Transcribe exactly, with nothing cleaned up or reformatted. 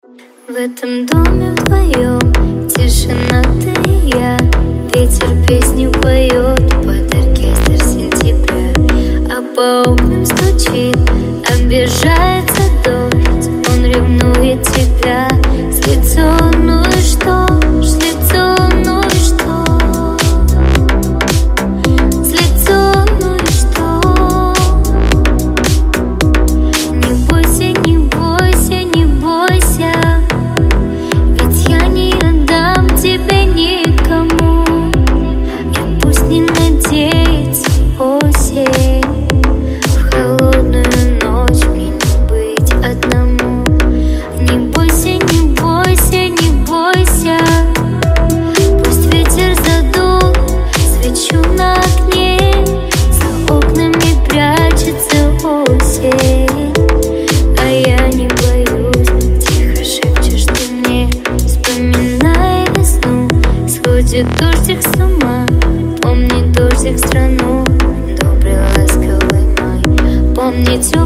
В этом доме вдвоем тишина, ты и я. Ветер песню поет под оркестр сентября, а по окнам стучит, обижается дождь. Он ревнует тебя с лицом, ну и что? С лицом, ну и что? С лицом, ну и что? Не бойся, не бойся, не бойся, ведь я не отдам тебя никому. И пусть не надеется осень, в холодную ночь мне не быть одному. Не бойся, не бойся, не бойся, пусть ветер задул свечу на окне, за окнами прячется осень, а я не боюсь. Тихо шепчешь ты мне, вспоминая весну. Сходит дождик с ума, помни дождик страну, добрый ласковый май. Помни